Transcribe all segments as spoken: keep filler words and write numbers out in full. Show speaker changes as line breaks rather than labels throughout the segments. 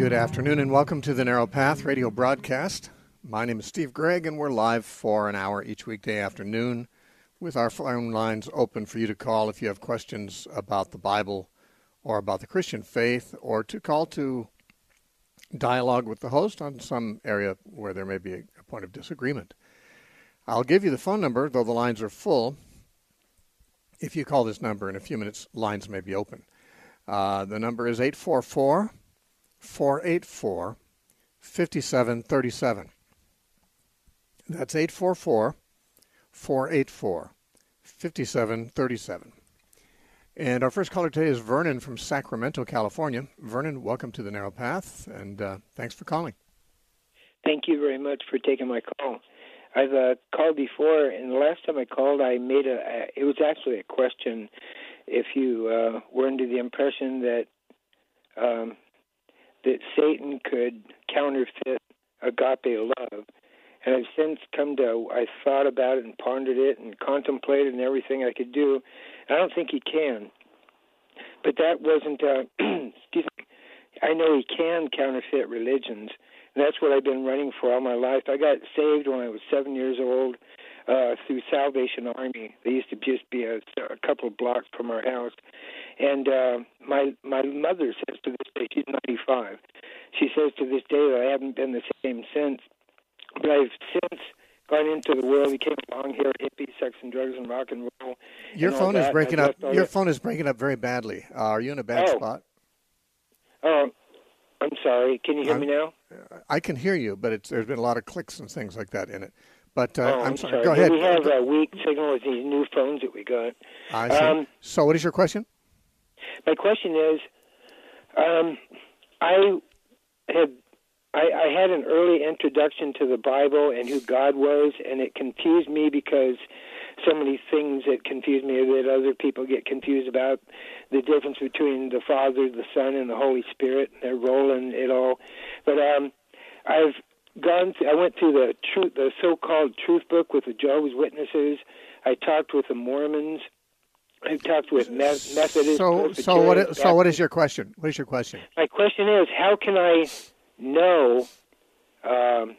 Good afternoon and welcome to the Narrow Path radio broadcast. My name is Steve Gregg and we're live for an hour each weekday afternoon with our phone lines open for you to call if you have questions about the Bible or about the Christian faith, or to call to dialogue with the host on some area where there may be a, a point of disagreement. I'll give you the phone number, though the lines are full. If you call this number in a few minutes, lines may be open. Uh, the number is eight four four, four eight four, five seven three seven. That's eight four four, four eight four, five seven three seven. And our first caller today is Vernon from Sacramento, California. Vernon, welcome to the Narrow Path, and uh, thanks for calling.
Thank you very much for taking my call. I've uh, called before, and the last time I called, I made a, a it was actually a question. If you uh, were under the impression that um, that Satan could counterfeit agape love, and I've since come to, I thought about it and pondered it and contemplated and everything I could do. I don't think he can. But that wasn't, uh, excuse me, I know he can counterfeit religions, and that's what I've been running for all my life. I got saved when I was seven years old uh, through Salvation Army. They used to just be a, a couple of blocks from our house. And uh, my my mother says to this day, she's ninety-five, she says to this day that I haven't been the same since. But I've since gone into the world, became a long-haired hippie, sex and drugs and rock and roll.
Your
and
phone is
that.
breaking up. Your
that.
phone is breaking up very badly. Uh, are you in a bad
oh.
spot?
Oh, I'm sorry. Can you hear
I'm,
me now?
I can hear you, but it's, there's been a lot of clicks and things like that in it. But uh,
oh,
I'm,
I'm
sorry.
sorry.
Go ahead.
We have a weak signal with these new phones that we got.
I see.
Um,
so what is your question?
My question is, um, I had I, I had an early introduction to the Bible and who God was, and it confused me because so many things that confuse me that other people get confused about, the difference between the Father, the Son, and the Holy Spirit, their role in it all. But um, I've gone. Through, I went through the truth, the so-called Truth Book with the Jehovah's Witnesses. I talked with the Mormons. I've talked with Me- Methodists.
So, so what? Is, so, what is your question? What is your question?
My question is, how can I know um,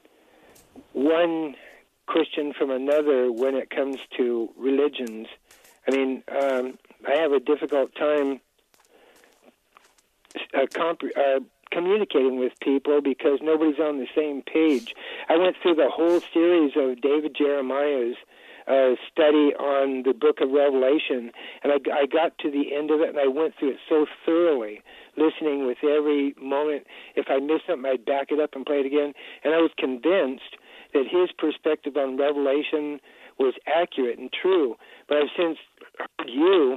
one Christian from another when it comes to religions? I mean, um, I have a difficult time uh, comp- uh, communicating with people because nobody's on the same page. I went through the whole series of David Jeremiah's uh, study on the book of Revelation, and I, I got to the end of it, and I went through it so thoroughly, listening with every moment. If I missed something, I'd back it up and play it again, and I was convinced that his perspective on Revelation was accurate and true. But I've since heard you,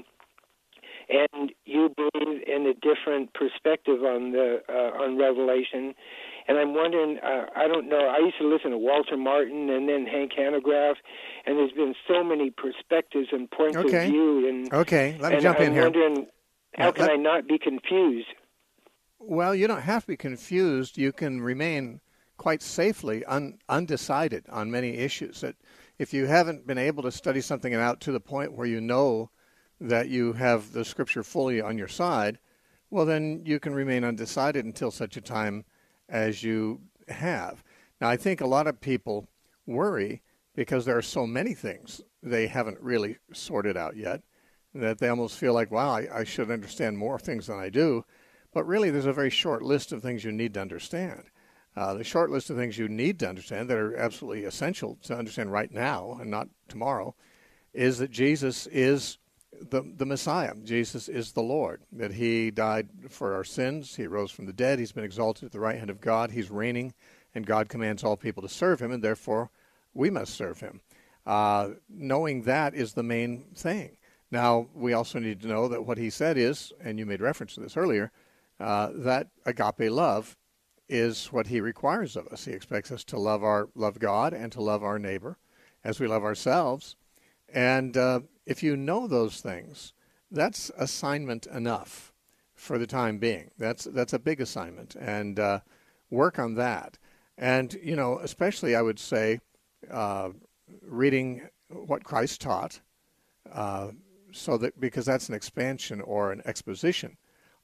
and you believe in a different perspective on the uh, on Revelation. And I'm wondering, uh, I don't know, I used to listen to Walter Martin and then Hank Hanegraaff, and there's been so many perspectives and points
okay.
of view. And,
okay, let me
and
jump
I'm
in here.
I'm wondering, how
yeah,
can
let...
I not be confused?
Well, you don't have to be confused. You can remain quite safely un- undecided on many issues. That if you haven't been able to study something out to the point where you know that you have the Scripture fully on your side, well, then you can remain undecided until such a time as you have. Now, I think a lot of people worry because there are so many things they haven't really sorted out yet that they almost feel like, wow, I, I should understand more things than I do. But really, there's a very short list of things you need to understand. Uh, the short list of things you need to understand that are absolutely essential to understand right now and not tomorrow is that Jesus is the the Messiah. Jesus is the Lord, that he died for our sins. He rose from the dead. He's been exalted at the right hand of God. He's reigning, and God commands all people to serve him, and therefore we must serve him. Uh, knowing that is the main thing. Now, we also need to know that what he said is, and you made reference to this earlier, uh, that agape love is what he requires of us. He expects us to love our love God and to love our neighbor as we love ourselves. And uh, if you know those things, that's assignment enough for the time being. That's that's a big assignment, and uh, work on that. And, you know, especially I would say uh, reading what Christ taught, uh, so that because that's an expansion or an exposition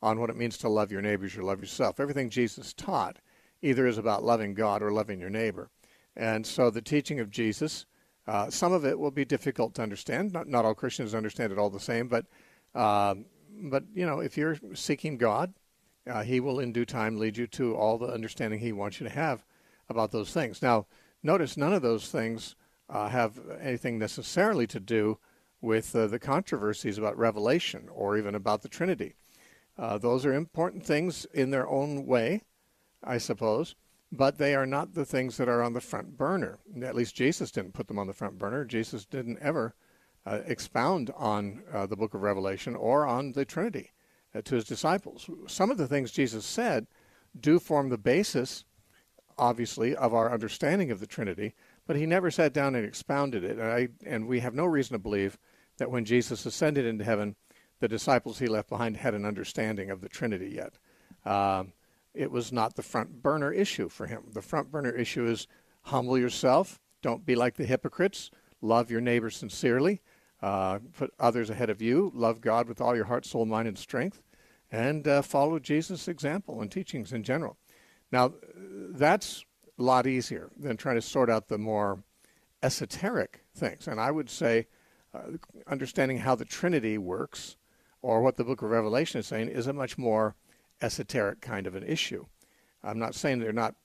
on what it means to love your neighbors or love yourself. Everything Jesus taught either is about loving God or loving your neighbor. And so the teaching of Jesus, uh, some of it will be difficult to understand. Not, not all Christians understand it all the same, but, uh, but you know, if you're seeking God, uh, he will in due time lead you to all the understanding he wants you to have about those things. Now, notice none of those things uh, have anything necessarily to do with uh, the controversies about Revelation or even about the Trinity. Uh, those are important things in their own way, I suppose, but they are not the things that are on the front burner. At least Jesus didn't put them on the front burner. Jesus didn't ever uh, expound on uh, the book of Revelation or on the Trinity uh, to his disciples. Some of the things Jesus said do form the basis, obviously, of our understanding of the Trinity, but he never sat down and expounded it. And, I, and we have no reason to believe that when Jesus ascended into heaven, the disciples he left behind had an understanding of the Trinity yet. Um, it was not the front burner issue for him. The front burner issue is humble yourself, don't be like the hypocrites, love your neighbor sincerely, uh, put others ahead of you, love God with all your heart, soul, mind, and strength, and uh, follow Jesus' example and teachings in general. Now, that's a lot easier than trying to sort out the more esoteric things. And I would say uh, understanding how the Trinity works, or what the book of Revelation is saying, is a much more esoteric kind of an issue. I'm not saying they're not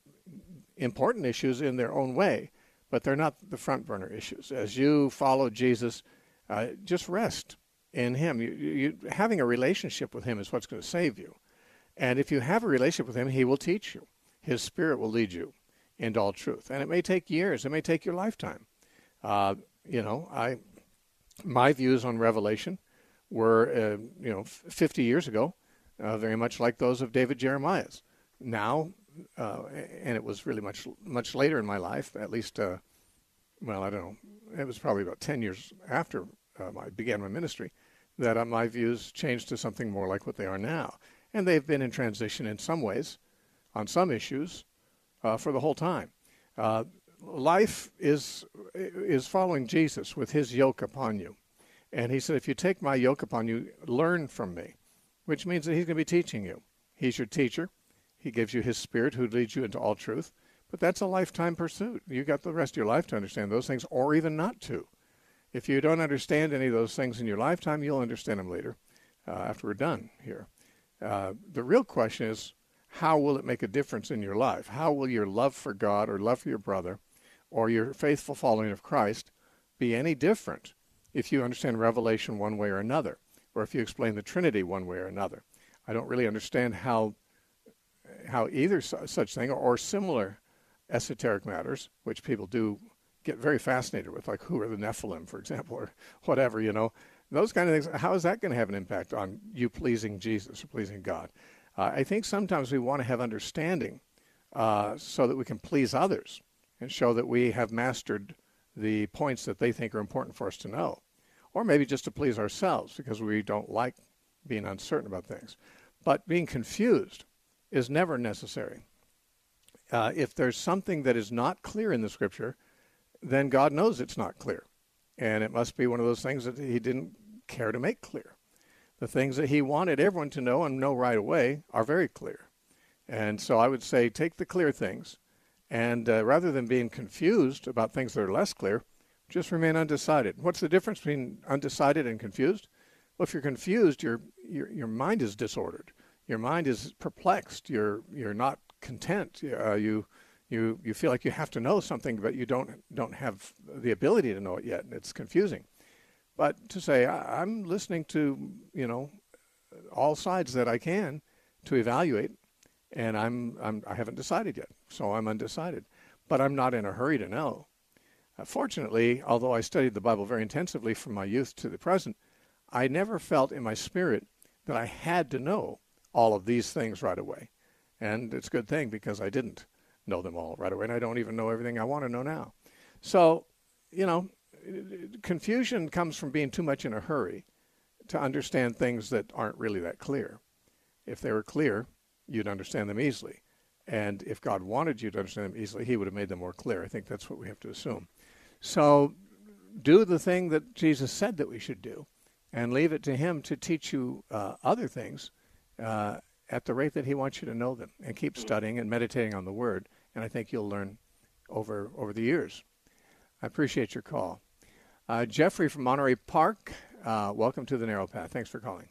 important issues in their own way, but they're not the front burner issues. As you follow Jesus, uh, just rest in him. You, you, having a relationship with him is what's going to save you. And if you have a relationship with him, he will teach you. His Spirit will lead you into all truth. And it may take years. It may take your lifetime. Uh, you know, I my views on Revelation were, uh, you know, fifty years ago, uh, very much like those of David Jeremiah's. Now, uh, and it was really much much later in my life, at least, uh, well, I don't know, it was probably about ten years after uh, I began my ministry, that uh, my views changed to something more like what they are now. And they've been in transition in some ways, on some issues, uh, for the whole time. Uh, life is is following Jesus with his yoke upon you. And he said, if you take my yoke upon you, learn from me, which means that he's going to be teaching you. He's your teacher. He gives you his Spirit who leads you into all truth. But that's a lifetime pursuit. You got the rest of your life to understand those things, or even not to. If you don't understand any of those things in your lifetime, you'll understand them later, uh, after we're done here. Uh, the real question is, how will it make a difference in your life? How will your love for God or love for your brother or your faithful following of Christ be any different if you understand Revelation one way or another, or if you explain the Trinity one way or another? I don't really understand how how either su- such thing or similar esoteric matters, which people do get very fascinated with, like who are the Nephilim, for example, or whatever, you know, those kind of things. How is that going to have an impact on you pleasing Jesus or pleasing God? Uh, I think sometimes we want to have understanding uh, so that we can please others and show that we have mastered the points that they think are important for us to know. Or maybe just to please ourselves because we don't like being uncertain about things. But being confused is never necessary. Uh, if there's something that is not clear in the Scripture, then God knows it's not clear. And it must be one of those things that he didn't care to make clear. The things that he wanted everyone to know and know right away are very clear. And so I would say take the clear things, and uh, rather than being confused about things that are less clear, just remain undecided. What's the difference between undecided and confused? Well, if you're confused, your your your mind is disordered. Your mind is perplexed. You're you're not content. Uh, you you you feel like you have to know something, but you don't don't have the ability to know it yet, and it's confusing. But to say I, I'm listening to you know all sides that I can to evaluate, and I'm I'm I haven't decided yet, so I'm undecided. But I'm not in a hurry to know. Uh, fortunately, although I studied the Bible very intensively from my youth to the present, I never felt in my spirit that I had to know all of these things right away. And it's a good thing because I didn't know them all right away, and I don't even know everything I want to know now. So, you know, confusion comes from being too much in a hurry to understand things that aren't really that clear. If they were clear, you'd understand them easily. And if God wanted you to understand them easily, he would have made them more clear. I think that's what we have to assume. So do the thing that Jesus said that we should do, and leave it to him to teach you uh, other things uh, at the rate that he wants you to know them, and keep studying and meditating on the Word, and I think you'll learn over over the years. I appreciate your call. Uh, Jeffrey from Monterey Park, uh, welcome to the Narrow Path. Thanks for calling.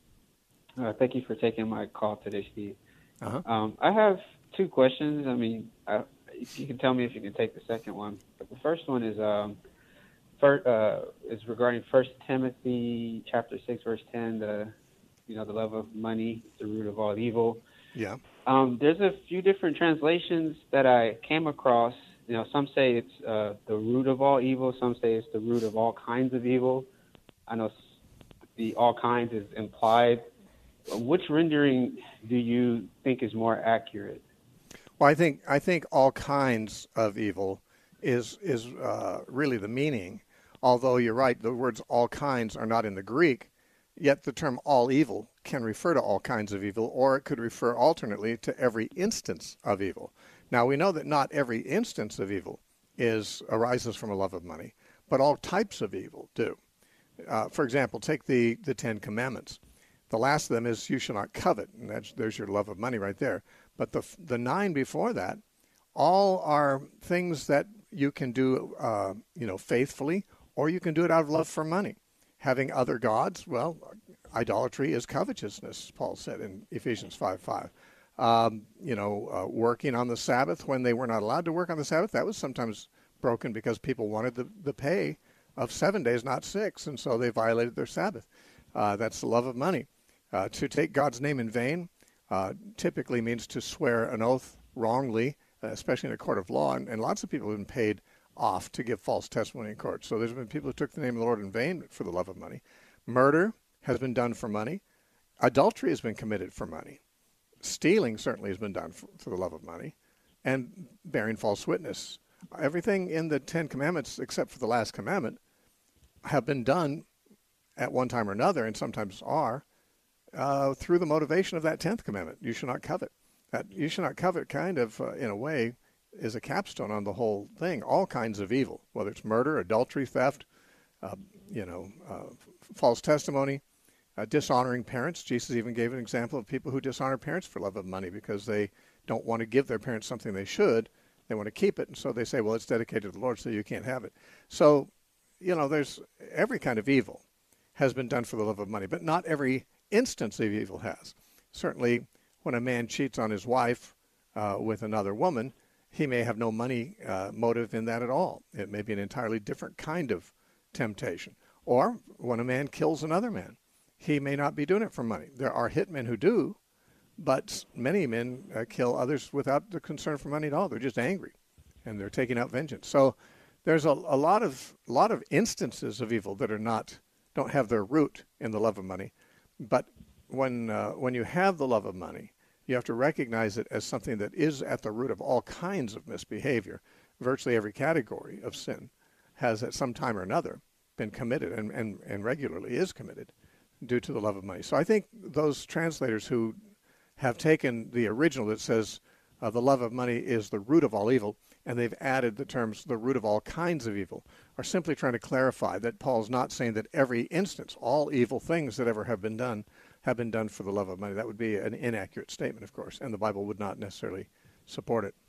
Uh, thank you for taking my call today, Steve.
Uh-huh.
Um, I have two questions. I mean, I, if you can tell me if you can take the second one. But the first one is um, first, uh, is regarding First Timothy chapter six, verse ten. The you know the love of money is the root of all evil.
Yeah.
Um, there's a few different translations that I came across. You know, some say it's uh, the root of all evil. Some say it's the root of all kinds of evil. I know the all kinds is implied. Which rendering do you think is more accurate?
Well, I think I think all kinds of evil is is uh, really the meaning. Although you're right, the words all kinds are not in the Greek, yet the term all evil can refer to all kinds of evil, or it could refer alternately to every instance of evil. Now, we know that not every instance of evil is arises from a love of money, but all types of evil do. Uh, for example, take the, the Ten Commandments. The last of them is you shall not covet, and that's, there's your love of money right there. But the the nine before that, all are things that you can do, uh, you know, faithfully, or you can do it out of love for money. Having other gods, well, idolatry is covetousness, Paul said in Ephesians five five. Um, you know, uh, working on the Sabbath when they were not allowed to work on the Sabbath, that was sometimes broken because people wanted the, the pay of seven days, not six, and so they violated their Sabbath. Uh, that's the love of money. Uh, to take God's name in vain uh, typically means to swear an oath wrongly, uh, especially in a court of law, and, and lots of people have been paid off to give false testimony in court. So there's been people who took the name of the Lord in vain for the love of money. Murder has been done for money. Adultery has been committed for money. Stealing certainly has been done for, for the love of money. And bearing false witness. Everything in the Ten Commandments, except for the last commandment, have been done at one time or another, and sometimes are, uh, through the motivation of that tenth commandment. You shall not covet. That you shall not covet kind of, uh, in a way, is a capstone on the whole thing. All kinds of evil, whether it's murder, adultery, theft, uh, you know, uh, f- false testimony, uh, dishonoring parents. Jesus even gave an example of people who dishonor parents for love of money because they don't want to give their parents something they should. They want to keep it, and so they say, well, it's dedicated to the Lord, so you can't have it. So, you know, there's every kind of evil has been done for the love of money, but not every instance of evil has. Certainly, when a man cheats on his wife uh, with another woman, he may have no money uh, motive in that at all. It may be an entirely different kind of temptation. Or when a man kills another man, he may not be doing it for money. There are hitmen who do, but many men uh, kill others without the concern for money at all. They're just angry, and they're taking out vengeance. So there's a, a lot of a lot of instances of evil that are not don't have their root in the love of money. But when uh, when you have the love of money, you have to recognize it as something that is at the root of all kinds of misbehavior. Virtually every category of sin has at some time or another been committed, and, and, and regularly is committed due to the love of money. So I think those translators who have taken the original that says uh, the love of money is the root of all evil, and they've added the terms the root of all kinds of evil, are simply trying to clarify that Paul's not saying that every instance, all evil things that ever have been done, have been done for the love of money. That would be an inaccurate statement, of course, and the Bible would not necessarily support it.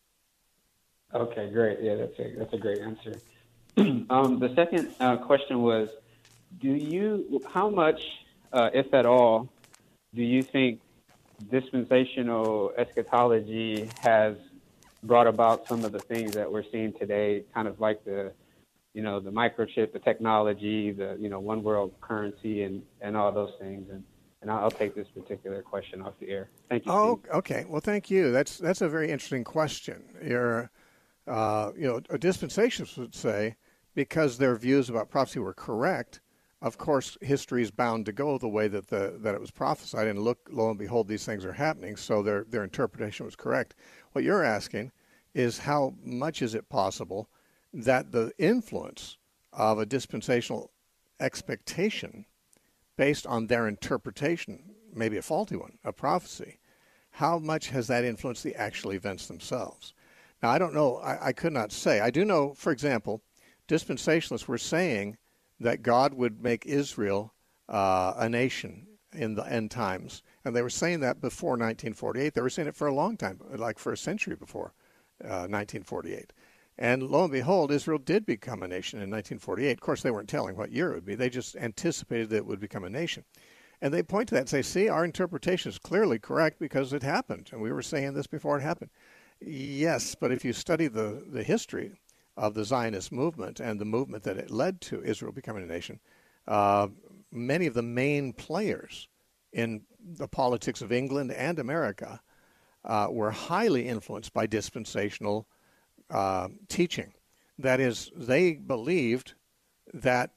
Okay, great. Yeah, that's a that's a great answer. um, the second uh, question was, do you, how much, uh, if at all, do you think dispensational eschatology has brought about some of the things that we're seeing today, kind of like the, you know, the microchip, the technology, the, you know, one world currency, and, and all those things? And and I'll take this particular question off the air. Thank you,
Oh,
Steve.
okay. Well, thank you. That's that's a very interesting question. You're, uh, you know, a dispensationalist would say, because their views about prophecy were correct, of course, history is bound to go the way that the that it was prophesied, and look, lo and behold, these things are happening. So their their interpretation was correct. What you're asking is how much is it possible that the influence of a dispensational expectation based on their interpretation, maybe a faulty one, of prophecy, how much has that influenced the actual events themselves? Now, I don't know. I, I could not say. I do know, for example, dispensationalists were saying that God would make Israel uh, a nation in the end times. And they were saying that before nineteen forty-eight. They were saying it for a long time, like for a century before uh, nineteen forty-eight. And lo and behold, Israel did become a nation in nineteen forty-eight. Of course, they weren't telling what year it would be. They just anticipated that it would become a nation. And they point to that and say, see, our interpretation is clearly correct because it happened. And we were saying this before it happened. Yes, but if you study the, the history of the Zionist movement and the movement that it led to Israel becoming a nation, uh, many of the main players in the politics of England and America uh, were highly influenced by dispensational uh, teaching. That is, they believed that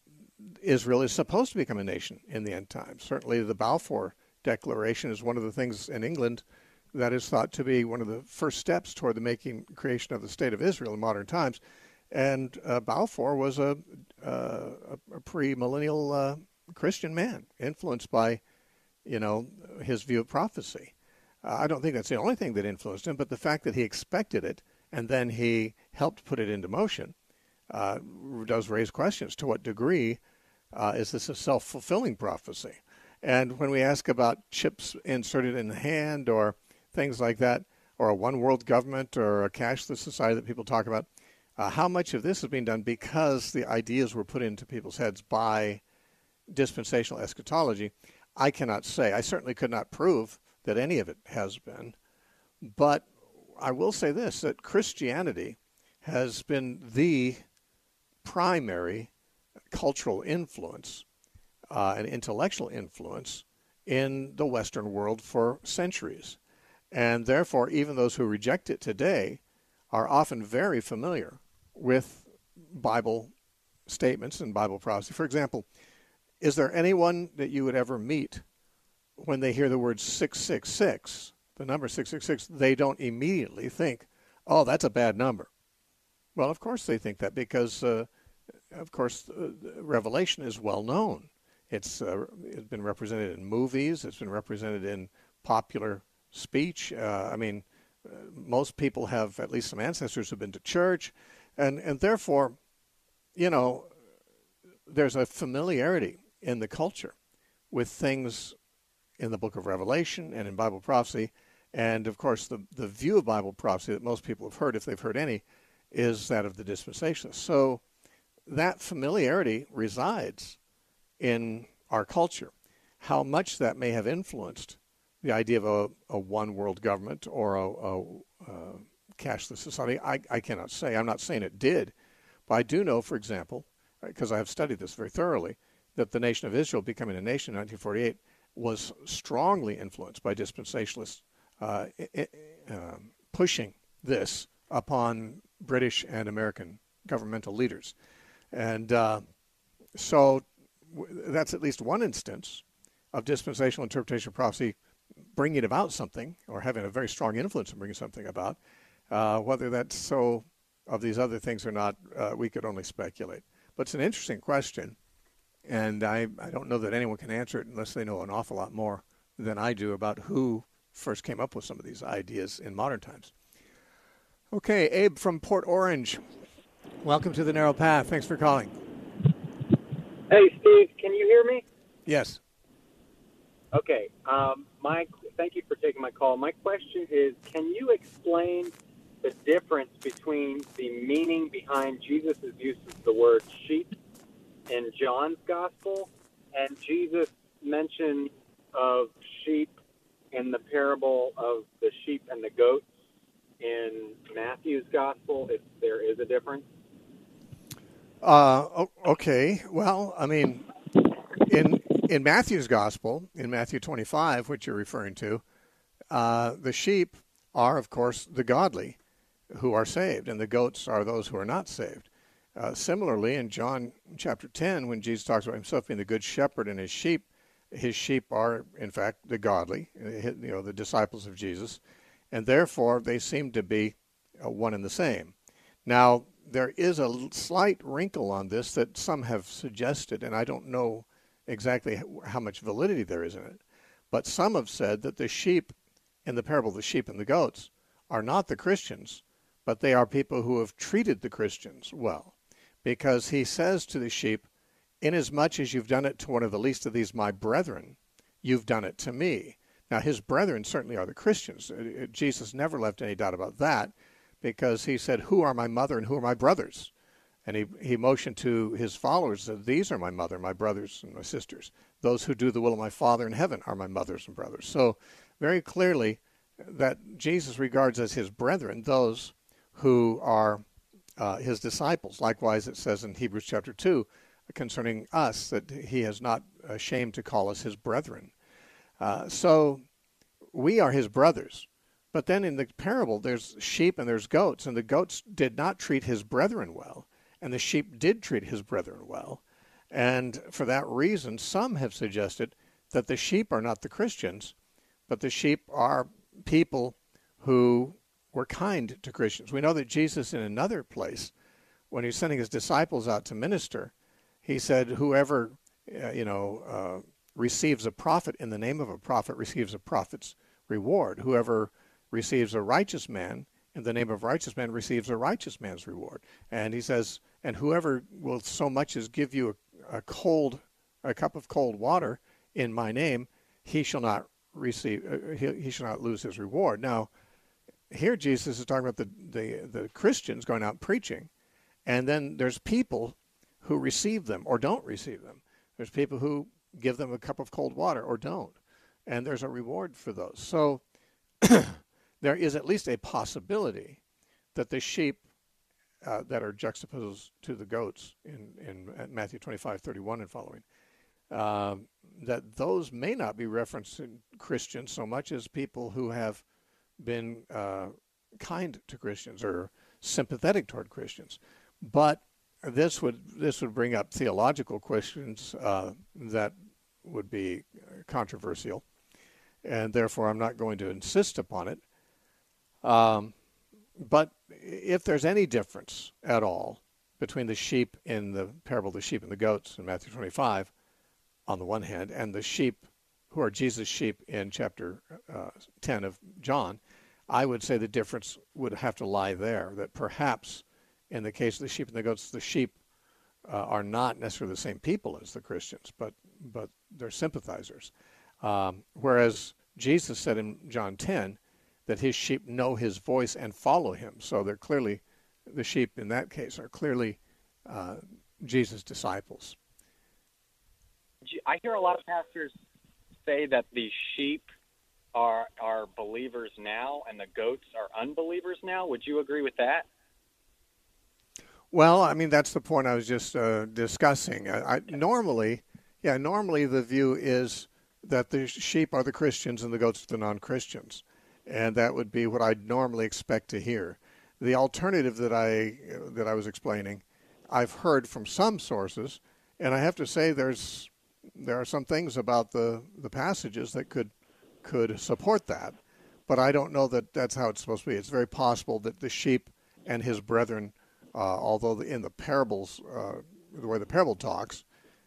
Israel is supposed to become a nation in the end times. Certainly the Balfour Declaration is one of the things in England that is thought to be one of the first steps toward the making creation of the state of Israel in modern times. And uh, Balfour was a, uh, a pre-millennial uh, Christian man, influenced by, you know, his view of prophecy. Uh, I don't think that's the only thing that influenced him, but the fact that he expected it and then he helped put it into motion uh, does raise questions. To what degree uh, is this a self-fulfilling prophecy? And when we ask about chips inserted in the hand or things like that, or a one-world government or a cashless society that people talk about, uh, how much of this is being done because the ideas were put into people's heads by dispensational eschatology, I cannot say. I certainly could not prove that any of it has been. But I will say this, that Christianity has been the primary cultural influence uh, and intellectual influence in the Western world for centuries. And therefore, even those who reject it today are often very familiar with Bible statements and Bible prophecy. For example, is there anyone that you would ever meet when they hear the word six six six, the number six six six, they don't immediately think, oh, that's a bad number? Well, of course they think that because, uh, of course, uh, Revelation is well known. It's, uh, it's been represented in movies. It's been represented in popular speech. Uh, I mean, uh, most people have at least some ancestors who've been to church. And, and therefore, you know, there's a familiarity in the culture with things in the book of Revelation and in Bible prophecy. And, of course, the, the view of Bible prophecy that most people have heard, if they've heard any, is that of the dispensationalists. So that familiarity resides in our culture. How much that may have influenced the idea of a, a one-world government or a, a, a cashless society, I, I cannot say. I'm not saying it did. But I do know, for example, because I have studied this very thoroughly, that the nation of Israel becoming a nation in nineteen forty-eight was strongly influenced by dispensationalists uh, uh, pushing this upon British and American governmental leaders. And uh, so w- that's at least one instance of dispensational interpretation of prophecy bringing about something or having a very strong influence in bringing something about. Uh, whether that's so of these other things or not, uh, we could only speculate. But it's an interesting question, and I, I don't know that anyone can answer it unless they know an awful lot more than I do about who first came up with some of these ideas in modern times. Okay, Abe from Port Orange, welcome to The Narrow Path. Thanks for calling.
Hey, Steve, can you hear me?
Yes.
Okay. Um, my thank you for taking my call. My question is, can you explain the difference between the meaning behind Jesus' use of the word sheep in John's Gospel and Jesus' mention of sheep in the parable of the sheep and the goats in Matthew's Gospel, if there is a difference?
Uh, okay. Well, I mean, in in Matthew's Gospel, in Matthew twenty-five, which you're referring to, uh, the sheep are, of course, the godly who are saved, and the goats are those who are not saved. Uh, similarly, in John chapter ten, when Jesus talks about himself being the good shepherd and his sheep, his sheep are, in fact, the godly, you know, the disciples of Jesus, and therefore they seem to be uh, one and the same. Now, there is a slight wrinkle on this that some have suggested, and I don't know exactly how much validity there is in it, but some have said that the sheep in the parable of the sheep and the goats are not the Christians, but they are people who have treated the Christians well, because he says to the sheep, inasmuch as you've done it to one of the least of these my brethren, you've done it to me. Now, his brethren certainly are the Christians. Jesus never left any doubt about that, because he said, who are my mother and who are my brothers? And he, he motioned to his followers that these are my mother, my brothers, and my sisters. Those who do the will of my Father in heaven are my mothers and brothers. So very clearly that Jesus regards as his brethren those who are uh, his disciples. Likewise, it says in Hebrews chapter two concerning us that he is not ashamed to call us his brethren. Uh, so we are his brothers. But then in the parable, there's sheep and there's goats, and the goats did not treat his brethren well, and the sheep did treat his brethren well. And for that reason, some have suggested that the sheep are not the Christians, but the sheep are people who were kind to Christians. We know that Jesus, in another place, when he was sending his disciples out to minister, he said, whoever, uh, you know, uh, receives a prophet in the name of a prophet receives a prophet's reward. Whoever receives a righteous man in the name of a righteous man receives a righteous man's reward. And he says, and whoever will so much as give you a, a cold, a cup of cold water in my name, he shall not receive, uh, he, he shall not lose his reward. Now, here Jesus is talking about the, the, the Christians going out preaching, and then there's people who receive them or don't receive them. There's people who give them a cup of cold water or don't, and there's a reward for those. So there is at least a possibility that the sheep uh, that are juxtaposed to the goats in, in Matthew twenty-five thirty-one and following, uh, that those may not be referencing Christians so much as people who have been uh, kind to Christians or sympathetic toward Christians. But this would this would bring up theological questions uh, that would be controversial, and therefore I'm not going to insist upon it. Um, but if there's any difference at all between the sheep in the parable of the sheep and the goats in Matthew twenty-five, on the one hand, and the sheep who are Jesus' sheep in chapter uh, ten of John, I would say the difference would have to lie there, that perhaps in the case of the sheep and the goats, the sheep uh, are not necessarily the same people as the Christians, but but they're sympathizers. Um, whereas Jesus said in John ten that his sheep know his voice and follow him. So they're clearly, the sheep in that case are clearly uh, Jesus' disciples.
I hear a lot of pastors say that the sheep are are believers now and the goats are unbelievers now. Would you agree with that?
Well, I mean, that's the point I was just uh, discussing. I, I, normally, yeah, normally the view is that the sheep are the Christians and the goats are the non-Christians. And that would be what I'd normally expect to hear. The alternative that I that I was explaining, I've heard from some sources, and I have to say there's there are some things about the, the passages that could could support that, but I don't know that that's how it's supposed to be. It's very possible that the sheep and his brethren, uh, although in the parables, uh, the way the parable talks,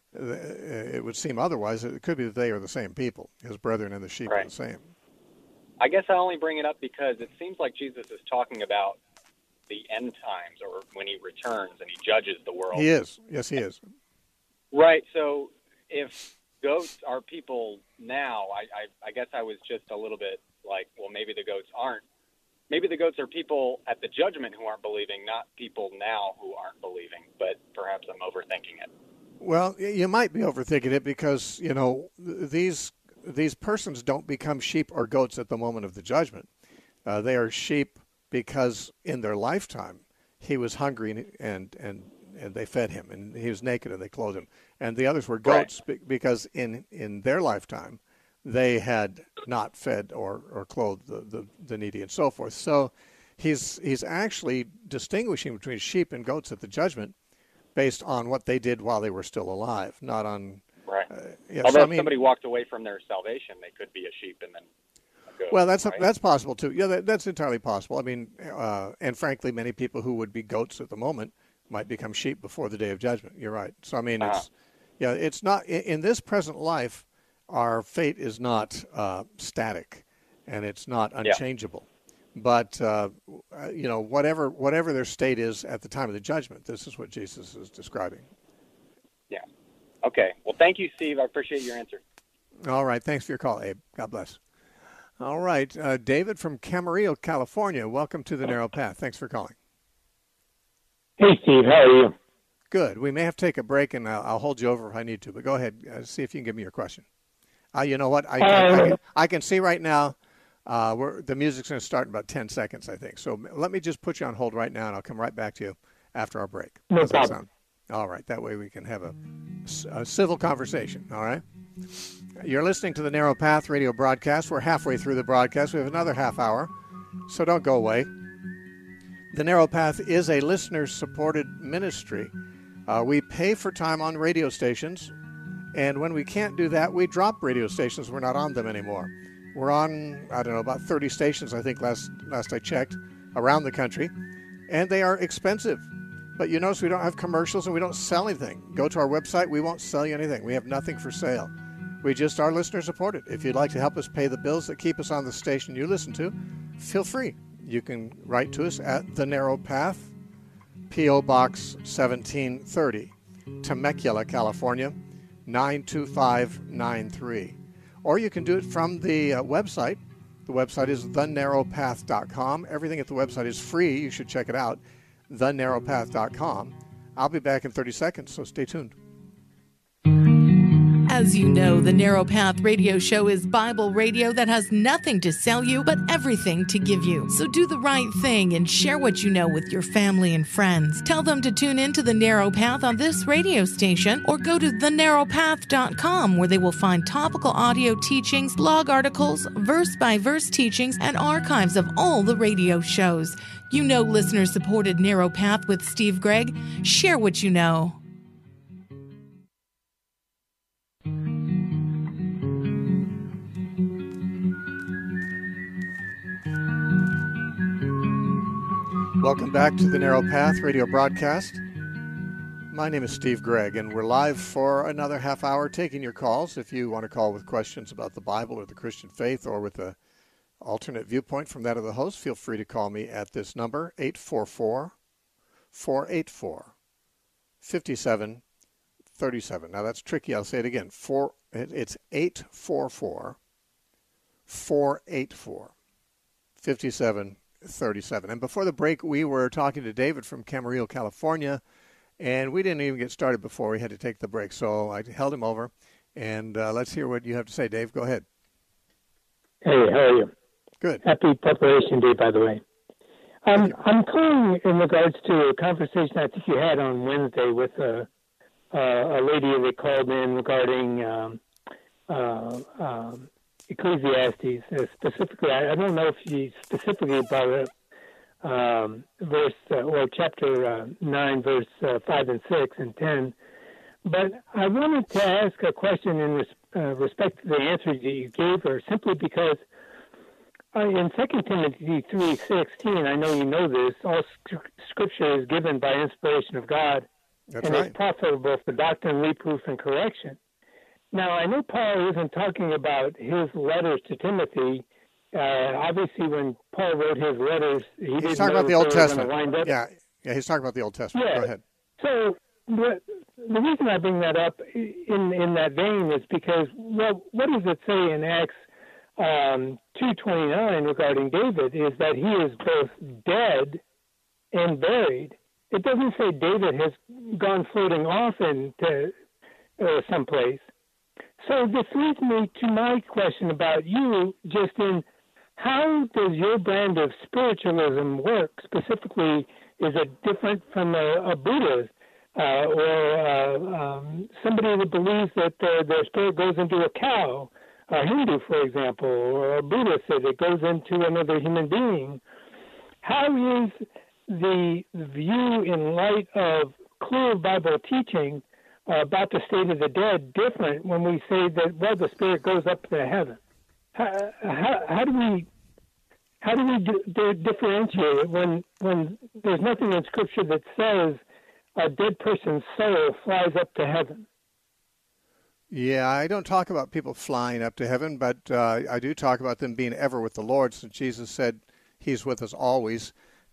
it would seem otherwise. It could be that they are the same people. His brethren and the sheep
right.
are the same.
I guess I only bring it up because it seems like Jesus is talking about the end times, or when he returns and he judges the world.
He is. Yes, he is.
Right. So if goats are people now, I, I, I guess I was just a little bit like, well, maybe the goats aren't. Maybe the goats are people at the judgment who aren't believing, not people now who aren't believing. But perhaps I'm overthinking it.
Well, you might be overthinking it because, you know, these these persons don't become sheep or goats at the moment of the judgment. Uh, they are sheep because in their lifetime he was hungry and, and and and they fed him, and he was naked and they clothed him. And the others were goats right. because in, in their lifetime they had not fed or, or clothed the, the, the needy and so forth. So he's he's actually distinguishing between sheep and goats at the judgment based on what they did while they were still alive, not on...
Right.
Uh, yeah,
Although
so, I
if
mean,
somebody walked away from their salvation, they could be a sheep and then a goat.
Well, that's
right?
that's possible too. Yeah, that, that's entirely possible. I mean, uh, and frankly, many people who would be goats at the moment might become sheep before the day of judgment. You're right. So I mean, uh-huh. it's yeah, it's not in, in this present life. Our fate is not uh, static, and it's not unchangeable. Yeah. But uh, you know, whatever whatever their state is at the time of the judgment, this is what Jesus is describing.
Yeah. Okay. Well, thank you, Steve. I appreciate your answer.
All right. Thanks for your call, Abe. God bless. All right. Uh, David from Camarillo, California. Welcome to the Narrow Path. Thanks for calling.
Hey, Steve. How are you?
Good. We may have to take a break, and I'll, I'll hold you over if I need to. But go ahead. Uh, see if you can give me your question. Uh, you know what? I, I, I, can, I can see right now uh, we're, the music's going to start in about ten seconds, I think. So let me just put you on hold right now, and I'll come right back to you after our break.
No
How's that
problem.
sound? All right. That way we can have a, a civil conversation. All right? You're listening to the Narrow Path radio broadcast. We're halfway through the broadcast. We have another half hour, so don't go away. The Narrow Path is a listener-supported ministry. Uh, we pay for time on radio stations, and when we can't do that, we drop radio stations. We're not on them anymore. We're on, I don't know, about thirty stations, I think, last last I checked, around the country, and they are expensive. But you notice we don't have commercials and we don't sell anything. Go to our website. We won't sell you anything. We have nothing for sale. We just are listener-supported. If you'd like to help us pay the bills that keep us on the station you listen to, feel free. You can write to us at The Narrow Path, P O. Box seventeen thirty, Temecula, California, nine two five nine three. Or you can do it from the uh, website. The website is the narrow path dot com. Everything at the website is free. You should check it out, the narrow path dot com. I'll be back in thirty seconds, so stay tuned.
As you know, the Narrow Path radio show is Bible radio that has nothing to sell you, but everything to give you. So do the right thing and share what you know with your family and friends. Tell them to tune in to the Narrow Path on this radio station, or go to the narrow path dot com, where they will find topical audio teachings, blog articles, verse-by-verse teachings, and archives of all the radio shows. You know listener-supported Narrow Path with Steve Gregg. Share what you know.
Welcome back to the Narrow Path radio broadcast. My name is Steve Gregg, and we're live for another half hour taking your calls. If you want to call with questions about the Bible or the Christian faith, or with an alternate viewpoint from that of the host, feel free to call me at this number, eight four four, four eight four, five seven three seven. Now that's tricky. I'll say it again. Four, it's eight four four, four eight four, five seven thirty-seven. And before the break, we were talking to David from Camarillo, California, and we didn't even get started before we had to take the break. So I held him over, and uh, let's hear what you have to say, Dave. Go ahead.
Hey, how are you?
Good.
Happy Preparation Day, by the way. Um, I'm calling in regards to a conversation I think you had on Wednesday with a, uh, a lady that called in regarding um, uh, um, Ecclesiastes. Uh, specifically, I, I don't know if she specifically brought up um, verse uh, or chapter uh, nine, verse uh, five and six and ten. But I wanted to ask a question in res- uh, respect to the answer that you gave her, simply because uh, in Second Timothy three sixteen, I know you know this, all sc- Scripture is given by inspiration of God,
That's
and
right.
is profitable for doctrine, reproof, and correction. Now, I know Paul isn't talking about his letters to Timothy. Uh, obviously, when Paul wrote his letters, he
He's
didn't
talking
know
about the
if
Old
they were gonna
Testament.
wind up.
Yeah, yeah, he's talking about the Old Testament.
Yeah.
Go ahead.
So the, the reason I bring that up in in that vein is because, well, what does it say in Acts um, two twenty-nine regarding David is that he is both dead and buried. It doesn't say David has gone floating off into uh, someplace. So this leads me to my question about you, just in how does your brand of spiritualism work? Specifically, is it different from a, a Buddhist uh, or uh, um, somebody that believes that uh, their spirit goes into a cow, a Hindu, for example, or a Buddhist that it goes into another human being? How is the view in light of clear Bible teaching Uh, about the state of the dead different when we say that, well, the spirit goes up to heaven? How, how, how do we how do we do, do differentiate it when when there's nothing in Scripture that says a dead person's soul flies up to heaven?
Yeah, I don't talk about people flying up to heaven, but uh, I do talk about them being ever with the Lord, since Jesus said he's with us always.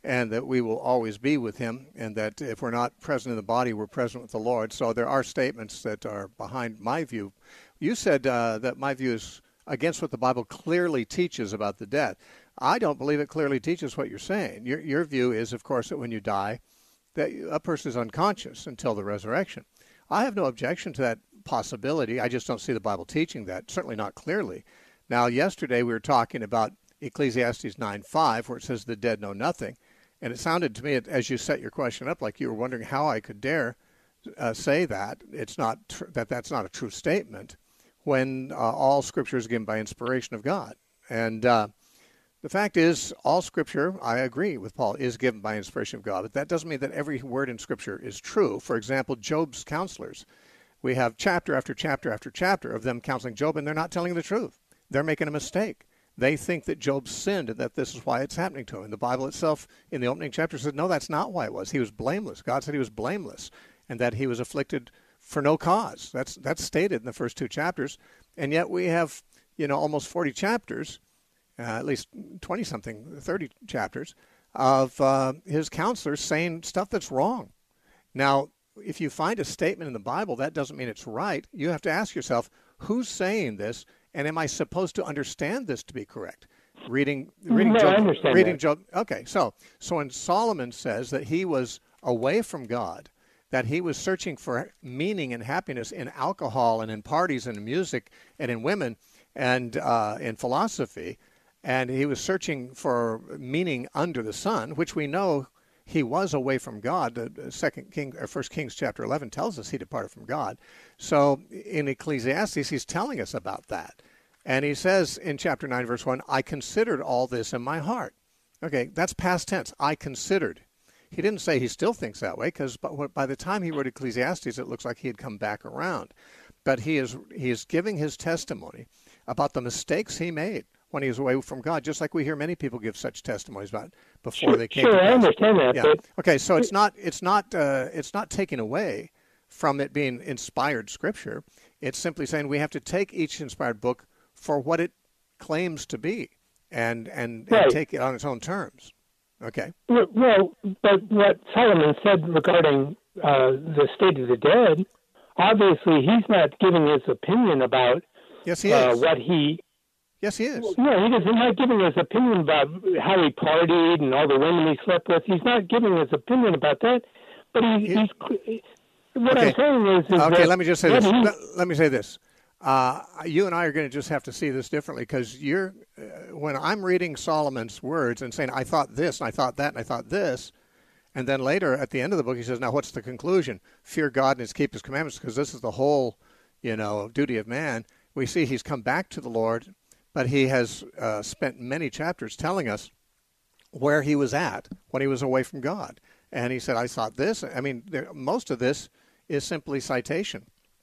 and that we will always be with him, and that if we're not present in the body, we're present with the Lord. So there are statements that are behind my view. You said uh, that my view is against what the Bible clearly teaches about the death. I don't believe it clearly teaches what you're saying. Your, your view is, of course, that when you die, that a person is unconscious until the resurrection. I have no objection to that possibility. I just don't see the Bible teaching that, certainly not clearly. Now, yesterday we were talking about Ecclesiastes nine five, where it says the dead know nothing. And it sounded to me, as you set your question up, like you were wondering how I could dare uh, say that. It's not tr- that that's not a true statement when uh, all Scripture is given by inspiration of God. And uh, the fact is, all Scripture, I agree with Paul, is given by inspiration of God. But that doesn't mean that every word in Scripture is true. For example, Job's counselors. We have chapter after chapter after chapter of them counseling Job, and they're not telling the truth. They're making a mistake. They think that Job sinned and that this is why it's happening to him. And the Bible itself, in the opening chapter, said, no, that's not why it was. He was blameless. God said he was blameless and that he was afflicted for no cause. That's that's stated in the first two chapters. And yet we have, you know, almost forty chapters, uh, at least twenty-something, thirty chapters, of uh, his counselors saying stuff that's wrong. Now, if you find a statement in the Bible, that doesn't mean it's right. You have to ask yourself, who's saying this? And am I supposed to understand this to be correct? Reading, reading,
no,
Job,
I understand
reading
that.
Job. Okay, so so when Solomon says that he was away from God, that he was searching for meaning and happiness in alcohol and in parties and in music and in women and uh, in philosophy, and he was searching for meaning under the sun, which we know he was away from God. The Second King, or First Kings chapter eleven tells us he departed from God. So in Ecclesiastes, he's telling us about that. And he says in chapter nine, verse one, I considered all this in my heart. Okay, that's past tense. I considered. He didn't say he still thinks that way, because by the time he wrote Ecclesiastes, it looks like he had come back around. But he is he is giving his testimony about the mistakes he made when he was away from God, just like we hear many people give such testimonies about before
sure,
they came
sure,
to
I
Christ.
understand that.
Yeah.
But
Okay, so it's not it's not uh, it's not taking away from it being inspired Scripture. It's simply saying we have to take each inspired book for what it claims to be, and and,
right.
and take it on its own terms. Okay.
Well, but what Solomon said regarding uh, the state of the dead, obviously he's not giving his opinion about
Yes, he
uh,
is.
what he.
Yes, he is.
No, he doesn't. He's not giving his opinion about how he partied and all the women he slept with. He's not giving his opinion about that. But he,
He-
he's. What
Okay.
I'm saying is, is
Okay,
that
let me just say
what
this.
he-
Let, let me say this. Uh, you and I are going to just have to see this differently, because you're uh, when I'm reading Solomon's words and saying, I thought this, and I thought that, and I thought this, and then later at the end of the book he says, now what's the conclusion? Fear God and keep his commandments, because this is the whole, you know, duty of man. We see he's come back to the Lord, but he has uh, spent many chapters telling us where he was at when he was away from God. And he said, I thought this. I mean, there, most of this is simply citation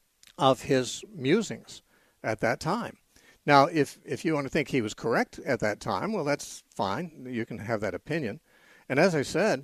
of his musings at that time. Now, if if you want to think he was correct at that time, well, that's fine. You can have that opinion. And as I said,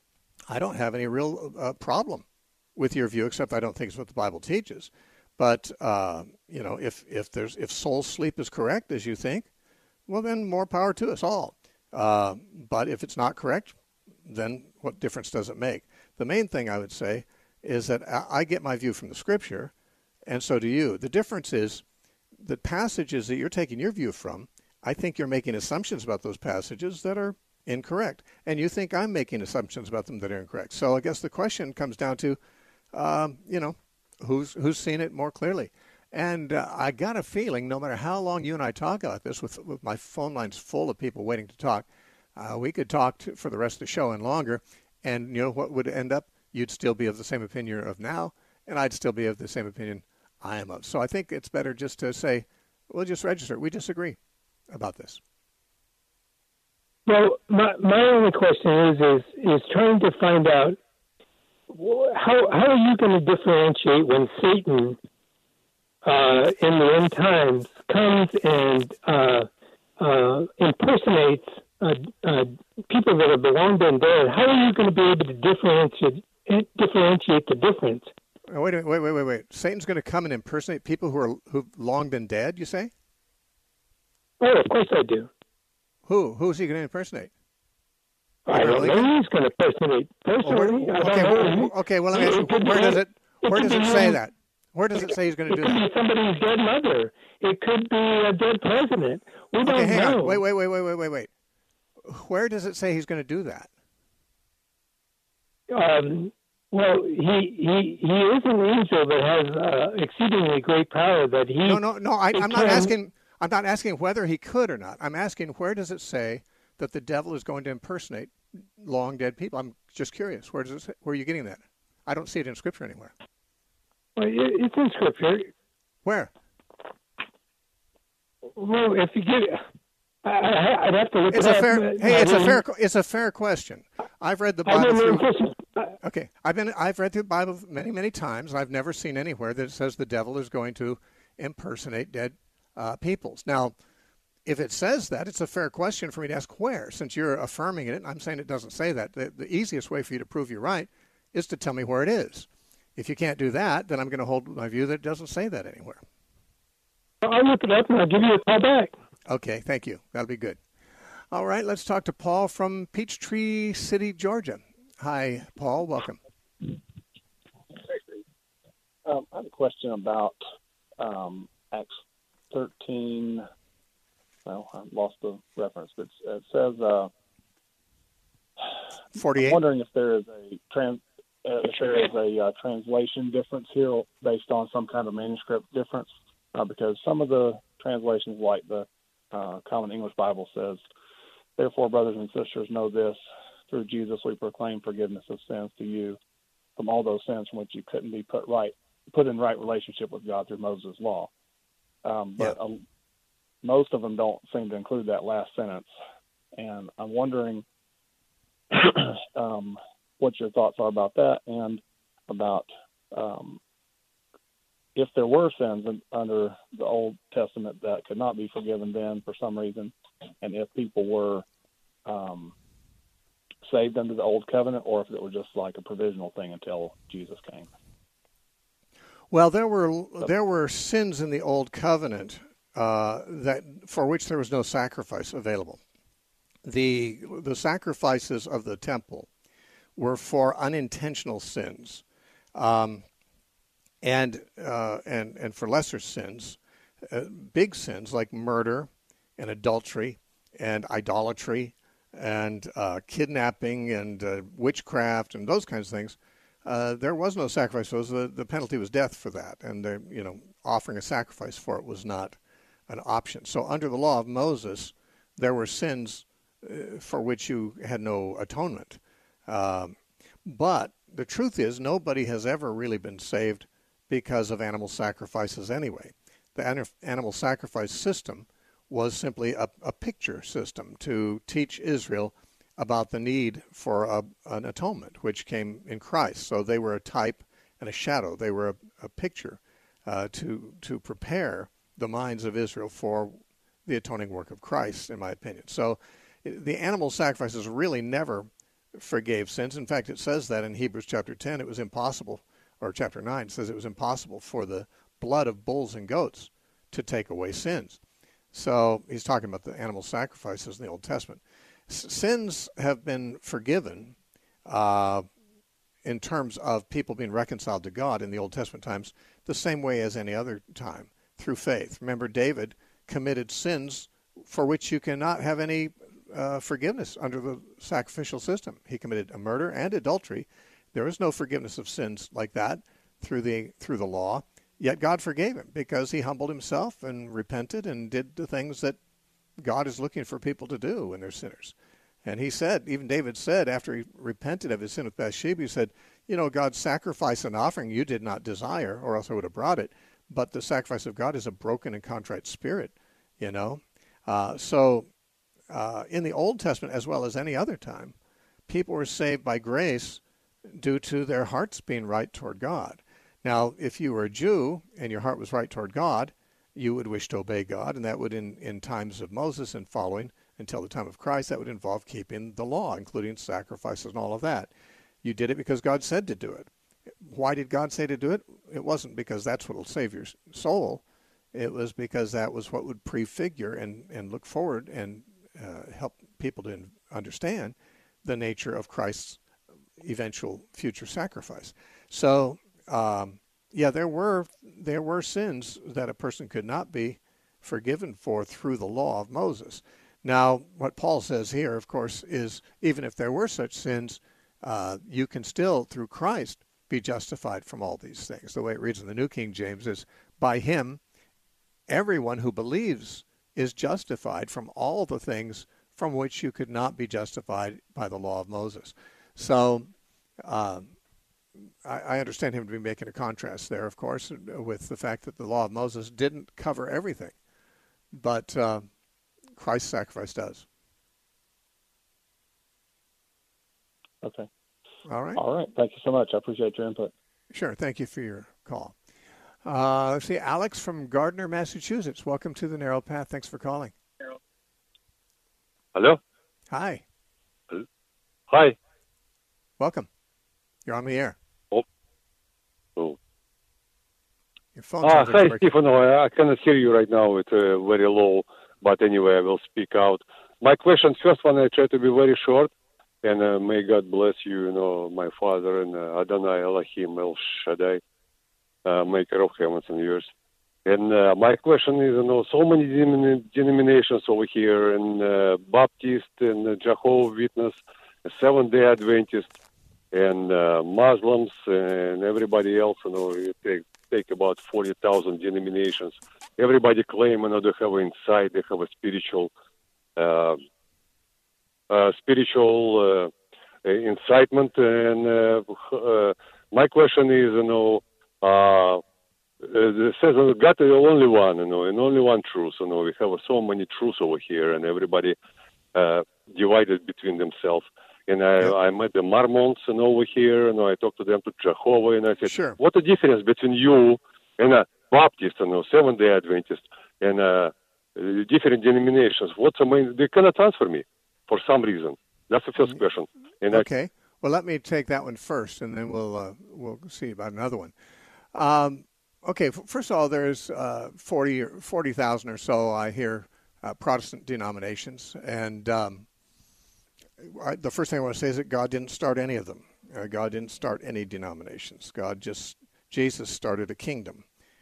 I don't have any real uh, problem with your view, except I don't think it's what the Bible teaches. But uh, you know, if if there's if soul sleep is correct, as you think, well, then more power to us all. Uh, but if it's not correct, then what difference does it make? The main thing I would say is that I get my view from the Scripture, and so do you. The difference is the passages that you're taking your view from, I think you're making assumptions about those passages that are incorrect, and you think I'm making assumptions about them that are incorrect. So I guess the question comes down to, um, you know, who's who's seen it more clearly. And uh, I got a feeling, no matter how long you and I talk about this, with with my phone lines full of people waiting to talk, uh, we could talk to, for the rest of the show and longer. And you know what would end up? You'd still be of the same opinion of now, and I'd still be of the same opinion I am of. So I think it's better just to say, we'll just register. We disagree about this.
Well, my my only question is is is trying to find out how how are you going to differentiate when Satan uh, in the end times comes and uh, uh, impersonates uh, uh, people that have long been dead? How are you going to be able to differentiate differentiate the difference?
Oh, wait a minute, wait, wait, wait, wait. Satan's going to come and impersonate people who are who've long been dead, you say?
Oh, of course I do.
Who? Who's he going to impersonate?
I don't
really
know
good?
he's going to personally. Personally,
Well,
I
okay,
don't know.
well, okay. Well, let me ask you.
It could
Where
be-
does it?
it
Where
could
does it
be
say
him.
that? Where does it say he's going to
It
do
could
that?
be somebody's dead mother. It could be a dead president. We
Okay,
don't
hang
know.
on. Wait, wait, wait, wait, wait, wait, wait. Where does it say he's going to do that?
Um, well, he he he is an angel that has uh, exceedingly great power. That he
No, no, no. I,
he
I'm not
can-
asking. I'm not asking whether he could or not. I'm asking where does it say that the devil is going to impersonate long dead people? I'm just curious. Where does it say, where are you getting that? I don't see it in Scripture anywhere.
Well, it, it's in Scripture.
Where?
Well, if you get, I, I, I'd have to look
It's
it
a
up.
fair.
but
Hey,
I
it's a
wouldn't-
fair. It's a fair question. I've read the
I
Bible
wouldn't
through.
anticipate-
Okay, I've been. I've read through the Bible many, many times. I've never seen anywhere that it says the devil is going to impersonate dead uh, peoples. Now, if it says that, it's a fair question for me to ask where. Since you're affirming it, I'm saying it doesn't say that. The, the easiest way for you to prove you're right is to tell me where it is. If you can't do that, then I'm going to hold my view that it doesn't say that anywhere.
I'll look it up and I'll give you a call back.
Okay, thank you. That'll be good. All right, let's talk to Paul from Peachtree City, Georgia. Hi, Paul. Welcome.
Um, I have a question about um, Acts thirteen. Well, I lost the reference, but it says, uh,
forty-eight.
I'm wondering if there is a trans, uh, if there is a uh, translation difference here based on some kind of manuscript difference, uh, because some of the translations, like the uh, Common English Bible, says, "Therefore, brothers and sisters, know this: through Jesus we proclaim forgiveness of sins to you from all those sins from which you couldn't be put right, put in right relationship with God through Moses' law." Um, but
Yeah.
um, most of them don't seem to include that last sentence, and I'm wondering um, what your thoughts are about that, and about um, if there were sins in, under the Old Testament that could not be forgiven then for some reason, and if people were um, saved under the Old Covenant, or if it was just like a provisional thing until Jesus came.
Well, there were there were sins in the Old Covenant uh, that for which there was no sacrifice available. The the sacrifices of the temple were for unintentional sins, um, and uh, and and for lesser sins, uh, big sins like murder and adultery and idolatry and uh, kidnapping and uh, witchcraft and those kinds of things. Uh, there was no sacrifice. So the, the penalty was death for that, and the, you know, offering a sacrifice for it was not an option. So under the law of Moses, there were sins uh, for which you had no atonement. Um, but the truth is, nobody has ever really been saved because of animal sacrifices anyway. The an- animal sacrifice system was simply a, a picture system to teach Israel about the need for a, an atonement, which came in Christ. So they were a type and a shadow. They were a, a picture uh, to to prepare the minds of Israel for the atoning work of Christ, in my opinion. So the animal sacrifices really never forgave sins. In fact, it says that in Hebrews chapter ten, it was impossible, or chapter nine says it was impossible for the blood of bulls and goats to take away sins. So he's talking about the animal sacrifices in the Old Testament. Sins have been forgiven uh, in terms of people being reconciled to God in the Old Testament times the same way as any other time, through faith. Remember, David committed sins for which you cannot have any uh, forgiveness under the sacrificial system. He committed a murder and adultery. There is no forgiveness of sins like that through the through the law, yet God forgave him because he humbled himself and repented and did the things that God is looking for people to do when they're sinners. And he said, even David said, after he repented of his sin with Bathsheba, he said, you know, God's sacrifice and offering you did not desire, or else I would have brought it. But the sacrifice of God is a broken and contrite spirit, you know. Uh, so uh, in the Old Testament, as well as any other time, people were saved by grace due to their hearts being right toward God. Now, if you were a Jew and your heart was right toward God, you would wish to obey God, and that would, in, in times of Moses and following until the time of Christ, that would involve keeping the law, including sacrifices and all of that. You did it because God said to do it. Why did God say to do it? It wasn't because that's what will save your soul. It was because that was what would prefigure and, and look forward and uh, help people to understand the nature of Christ's eventual future sacrifice. So, um, yeah, there were there were sins that a person could not be forgiven for through the law of Moses. Now, what Paul says here, of course, is even if there were such sins, uh, you can still, through Christ, be justified from all these things. The way it reads in the New King James is, by him, everyone who believes is justified from all the things from which you could not be justified by the law of Moses. So um, I, I understand him to be making a contrast there, of course, with the fact that the law of Moses didn't cover everything, but uh, Christ's sacrifice does.
Okay.
All right.
All right. Thank you so much. I appreciate your input.
Sure. Thank you for your call. Uh, let's see, Alex from Gardner, Massachusetts. Welcome to the Narrow Path. Thanks for calling.
Hello?
Hi.
Hello? Hi.
Welcome. You're on the air.
Oh. Oh.
Your phone
ah,
sounds like
hi,
it's breaking.
Stephen. I I cannot hear you right now. It's uh, very low. But anyway, I will speak out. My question, first one, I try to be very short. And uh, may God bless you, you know, my Father, and uh, Adonai Elohim El Shaddai, uh, maker of heavens and earth. And uh, my question is, you know, so many denominations over here, and uh, Baptist, and uh, Jehovah's Witness, Seventh-day Adventist, and uh, Muslims, and everybody else, you know, you take, take about forty thousand denominations. Everybody claim, you know, they have insight, they have a spiritual uh, uh, spiritual uh, incitement. And uh, uh, my question is, you know, uh, it says uh, God is the only one, you know, and only one truth. You know, we have so many truths over here, and everybody uh, divided between themselves. And I, yeah. I met the Mormons, and over here, and I talked to them, to Jehovah, and I said,
sure.
What the difference between you and a Baptist, you know, Seventh-day Adventist, and uh, different denominations? What's the main? They cannot answer me for some reason. That's the first question. And
okay.
I,
well, let me take that one first, and then we'll uh, we'll see about another one. Um, okay. First of all, there's uh, forty or forty thousand or so. I hear uh, Protestant denominations, and um, I, the first thing I want to say is that God didn't start any of them. Uh, God didn't start any denominations. God just Jesus started a kingdom.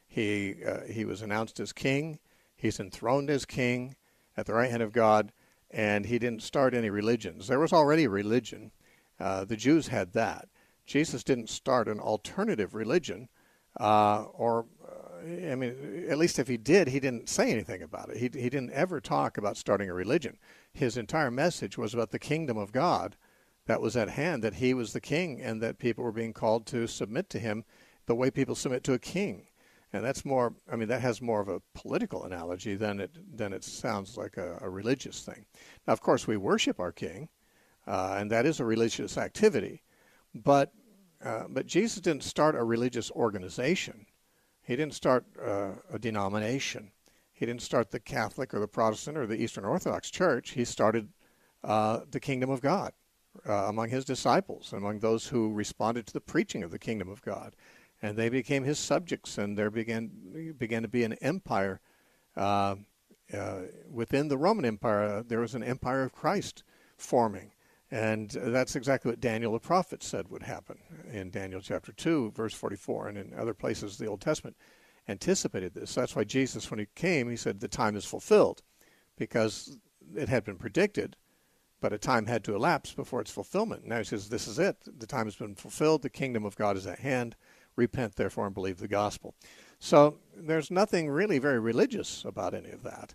He uh, he was announced as king. He's enthroned as king at the right hand of God, and he didn't start any religions. There was already a religion. Uh, the Jews had that. Jesus didn't start an alternative religion, uh, or uh, I mean, at least if he did, he didn't say anything about it. He he didn't ever talk about starting a religion. His entire message was about the kingdom of God that was at hand, that he was the king, and that people were being called to submit to him the way people submit to a king. And that's more, I mean, that has more of a political analogy than it than it sounds like a, a religious thing. Now, of course, we worship our king, uh, and that is a religious activity. But uh, but Jesus didn't start a religious organization. He didn't start uh, a denomination. He didn't start the Catholic or the Protestant or the Eastern Orthodox Church. He started uh, the kingdom of God uh, among his disciples, among those who responded to the preaching of the kingdom of God. And they became his subjects, and there began began to be an empire uh, uh, within the Roman Empire. Uh, there was an empire of Christ forming, and that's exactly what Daniel the prophet said would happen in Daniel chapter two, verse forty-four, and in other places of the Old Testament anticipated this. That's why Jesus, when he came, he said the time is fulfilled, because it had been predicted, but a time had to elapse before its fulfillment. Now he says, this is it. The time has been fulfilled. The kingdom of God is at hand. Repent, therefore, and believe the gospel. So there's nothing really very religious about any of that.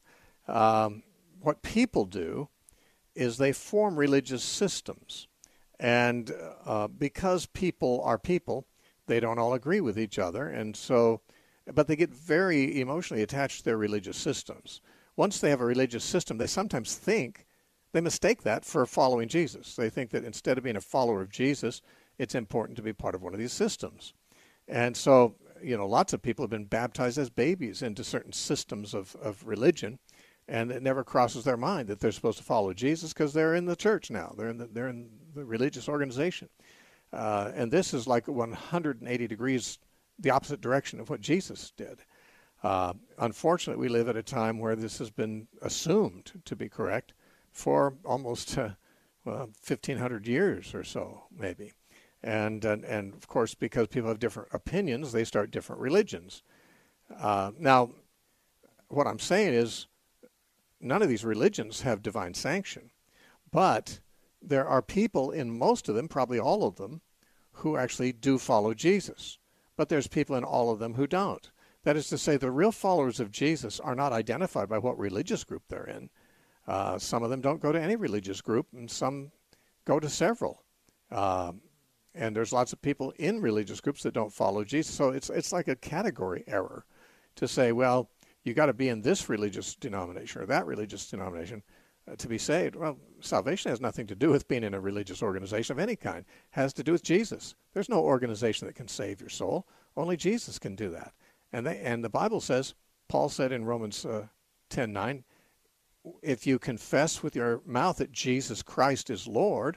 Um, what people do is they form religious systems. And uh, because people are people, they don't all agree with each other. And so, but they get very emotionally attached to their religious systems. Once they have a religious system, they sometimes think, they mistake that for following Jesus. They think that instead of being a follower of Jesus, it's important to be part of one of these systems. And so, you know, lots of people have been baptized as babies into certain systems of, of religion, and it never crosses their mind that they're supposed to follow Jesus because they're in the church now. They're in the, they're in the religious organization. Uh, and this is like one hundred eighty degrees the opposite direction of what Jesus did. Uh, unfortunately, we live at a time where this has been assumed to be correct for almost uh, well, fifteen hundred years or so, maybe. And, and, and of course, because people have different opinions, they start different religions. Uh, now, what I'm saying is none of these religions have divine sanction, but there are people in most of them, probably all of them, who actually do follow Jesus. But there's people in all of them who don't. That is to say, the real followers of Jesus are not identified by what religious group they're in. Uh, some of them don't go to any religious group, and some go to several. Um, and there's lots of people in religious groups that don't follow Jesus. So it's it's like a category error to say, well, you got to be in this religious denomination or that religious denomination uh, to be saved. Well, salvation has nothing to do with being in a religious organization of any kind. It has to do with Jesus. There's no organization that can save your soul. Only Jesus can do that. And they, and the Bible says, Paul said in Romans uh, ten nine, if you confess with your mouth that Jesus Christ is Lord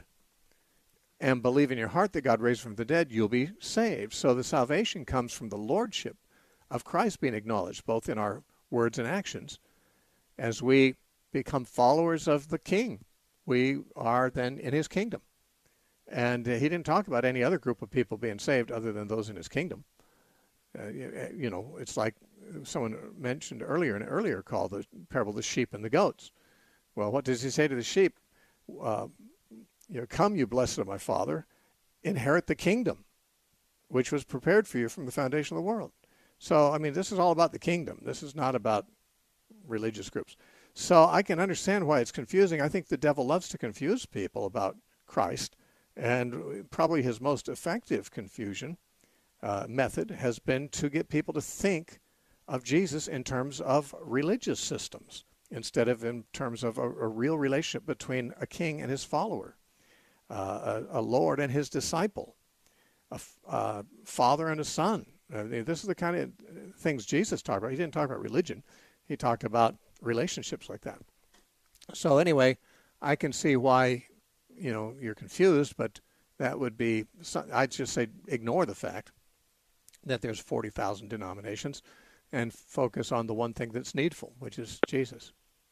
and believe in your heart that God raised from the dead, you'll be saved. So the salvation comes from the lordship of Christ being acknowledged, both in our words and actions. As we become followers of the King, we are then in his kingdom. And uh, he didn't talk about any other group of people being saved other than those in his kingdom. Uh, you, you know, it's like someone mentioned earlier in an earlier call, the parable of the sheep and the goats. Well, what does he say to the sheep? Uh, you know, come, you blessed of my Father, inherit the kingdom, which was prepared for you from the foundation of the world. So, I mean, this is all about the kingdom. This is not about religious groups. So I can understand why it's confusing. I think the devil loves to confuse people about Christ, and probably his most effective confusion uh, method has been to get people to think of Jesus in terms of religious systems instead of in terms of a, a real relationship between a king and his follower, uh, a, a Lord and his disciple, a uh, father and a son. I mean, this is the kind of things Jesus talked about. He didn't talk about religion. He talked about relationships like that. So anyway, I can see why, you know, you're confused, but that would be, I'd just say ignore the fact that there's forty thousand denominations and focus on the one thing that's needful, which is Jesus.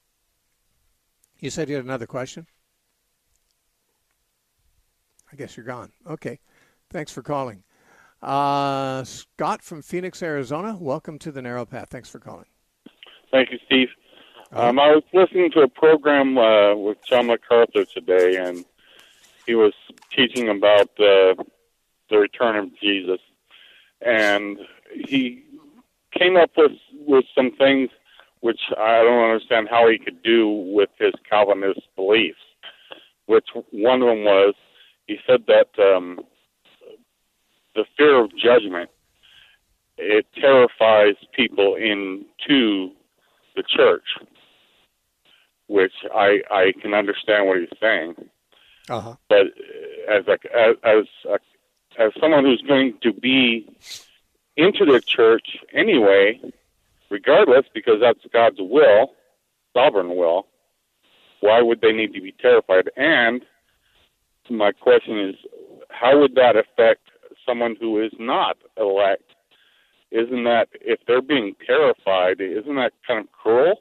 You said you had another question? I guess you're gone. Okay. Thanks for calling. Uh, Scott from Phoenix, Arizona, welcome to the Narrow Path. Thanks for calling.
Thank you, Steve. Um, I was listening to a program uh, with John MacArthur today, and he was teaching about uh, the return of Jesus. And he came up with, with some things which I don't understand how he could do with his Calvinist beliefs, which one of them was, he said that um, the fear of judgment, it terrifies people into the church, which I, I can understand what he's saying.
Uh-huh.
But as a, as as, a, as someone who's going to be into the church anyway, regardless, because that's God's will, sovereign will, why would they need to be terrified? And my question is, how would that affect someone who is not elect? Isn't that, if they're being terrified, isn't that kind of cruel?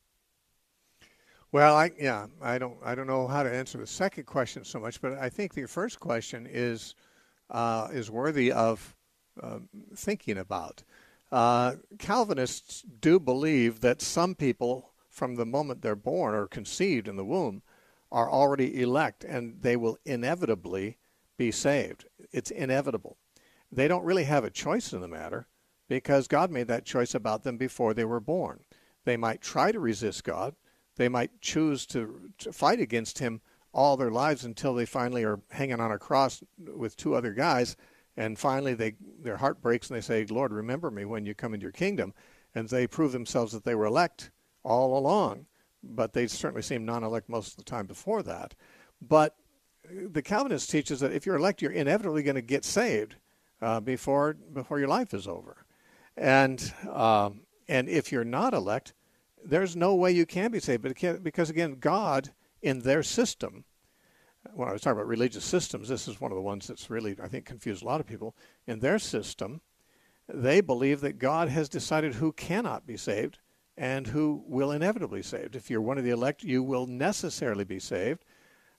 Well, I yeah, I don't I don't know how to answer the second question so much, but I think the first question is uh, is worthy of uh, thinking about. Uh, Calvinists do believe that some people, from the moment they're born or conceived in the womb, are already elect, and they will inevitably be saved. It's inevitable. They don't really have a choice in the matter, because God made that choice about them before they were born. They might try to resist God. They might choose to, to fight against him all their lives until they finally are hanging on a cross with two other guys, and finally they their heart breaks and they say, Lord, remember me when you come into your kingdom. And they prove themselves that they were elect all along, but they certainly seem non-elect most of the time before that. But the Calvinist teaches that if you're elect, you're inevitably going to get saved uh, before before your life is over. And um, and if you're not elect, there's no way you can be saved. But it can't, because, again, God, in their system, when I was talking about religious systems, this is one of the ones that's really, I think, confused a lot of people. In their system, they believe that God has decided who cannot be saved and who will inevitably be saved. If you're one of the elect, you will necessarily be saved.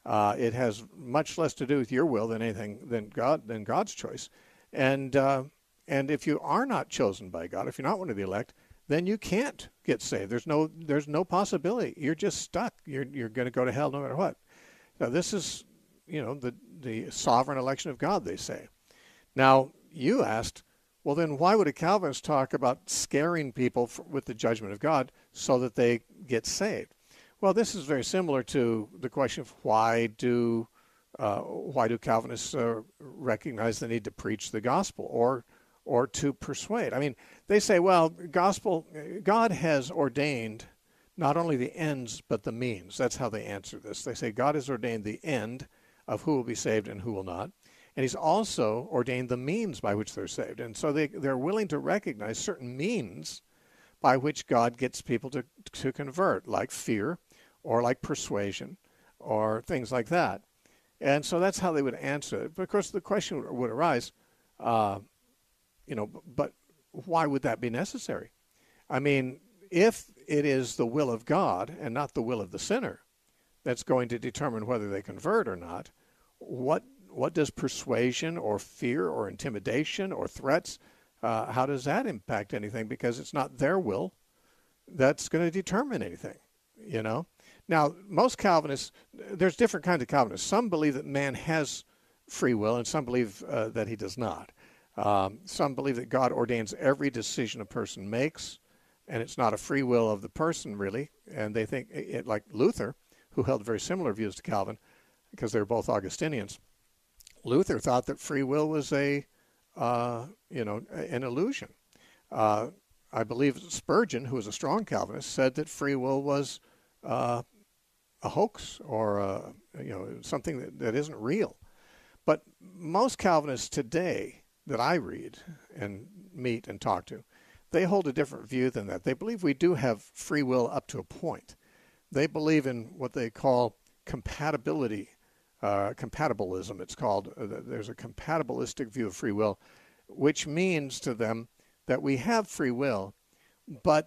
Uh, it has much less to do with your will than anything than God than God's choice. And uh, and if you are not chosen by God, if you're not one of the elect, then you can't get saved. There's no there's no possibility. You're just stuck. You're you're going to go to hell no matter what. Now this is, you know, the the sovereign election of God, they say. Now you asked, well then why would a Calvinist talk about scaring people for, with the judgment of God so that they get saved? Well, this is very similar to the question of why do uh, why do Calvinists uh, recognize the need to preach the gospel or or to persuade? I mean, they say, well, gospel God has ordained not only the ends but the means. That's how they answer this. They say God has ordained the end of who will be saved and who will not, and He's also ordained the means by which they're saved. And so they they're willing to recognize certain means by which God gets people to to convert, like fear, or like persuasion, or things like that. And so that's how they would answer it. But of course, the question would arise, uh, you know, but why would that be necessary? I mean, if it is the will of God and not the will of the sinner that's going to determine whether they convert or not, what what does persuasion or fear or intimidation or threats, uh, how does that impact anything? Because it's not their will that's going to determine anything, you know? Now, most Calvinists, there's different kinds of Calvinists. Some believe that man has free will, and some believe uh, that he does not. Um, some believe that God ordains every decision a person makes, and it's not a free will of the person, really. And they think, it, like Luther, who held very similar views to Calvin, because they're both Augustinians. Luther thought that free will was a, uh, you know, an illusion. Uh, I believe Spurgeon, who was a strong Calvinist, said that free will was uh, a hoax or a, you know, something that, that isn't real. But most Calvinists today that I read and meet and talk to, they hold a different view than that. They believe we do have free will up to a point. They believe in what they call compatibility, uh, compatibilism it's called. There's a compatibilistic view of free will, which means to them that we have free will, but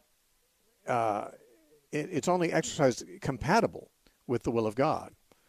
uh, it, it's only exercised compatible with the will of God.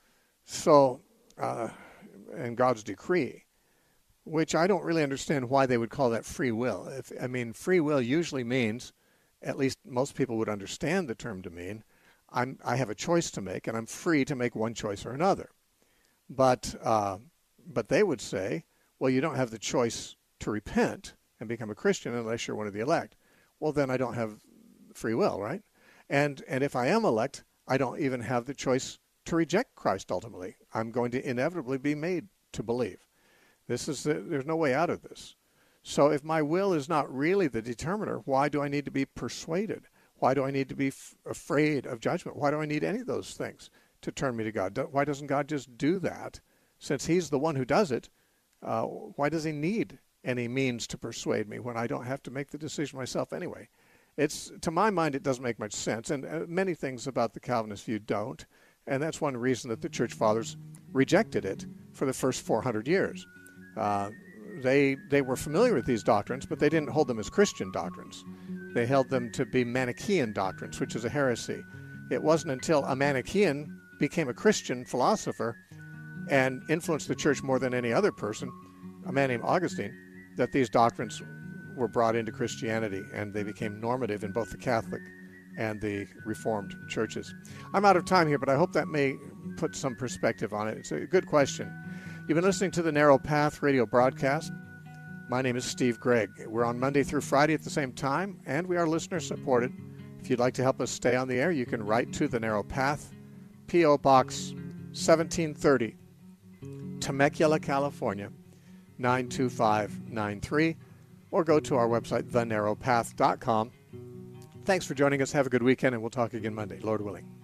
So, uh, and God's decree, which I don't really understand why they would call that free will. If, I mean, free will usually means, at least most people would understand the term to mean, I'm, I have a choice to make, and I'm free to make one choice or another. But uh, but they would say, well, you don't have the choice to repent and become a Christian unless you're one of the elect. Well, then I don't have free will, right? And and if I am elect, I don't even have the choice to reject Christ ultimately. I'm going to inevitably be made to believe. This is the, there's no way out of this. So if my will is not really the determiner, why do I need to be persuaded? Why do I need to be f- afraid of judgment? Why do I need any of those things to turn me to God? Do, why doesn't God just do that? Since He's the one who does it, uh, why does He need any means to persuade me when I don't have to make the decision myself anyway? It's, to my mind, it doesn't make much sense, and uh, many things about the Calvinist view don't, and that's one reason that the Church Fathers rejected it for the first four hundred years. Uh, they they were familiar with these doctrines, but they didn't hold them as Christian doctrines. They held them to be Manichaean doctrines, which is a heresy. It wasn't until a Manichaean became a Christian philosopher and influenced the church more than any other person, a man named Augustine, that these doctrines were brought into Christianity, and they became normative in both the Catholic and the Reformed churches. I'm out of time here, but I hope that may put some perspective on it. It's a good question. You've been listening to the Narrow Path radio broadcast. My name is Steve Gregg. We're on Monday through Friday at the same time, and we are listener-supported. If you'd like to help us stay on the air, you can write to the Narrow Path, P O. Box seventeen thirty, Temecula, California, nine two five nine three, or go to our website, the narrow path dot com. Thanks for joining us. Have a good weekend, and we'll talk again Monday, Lord willing.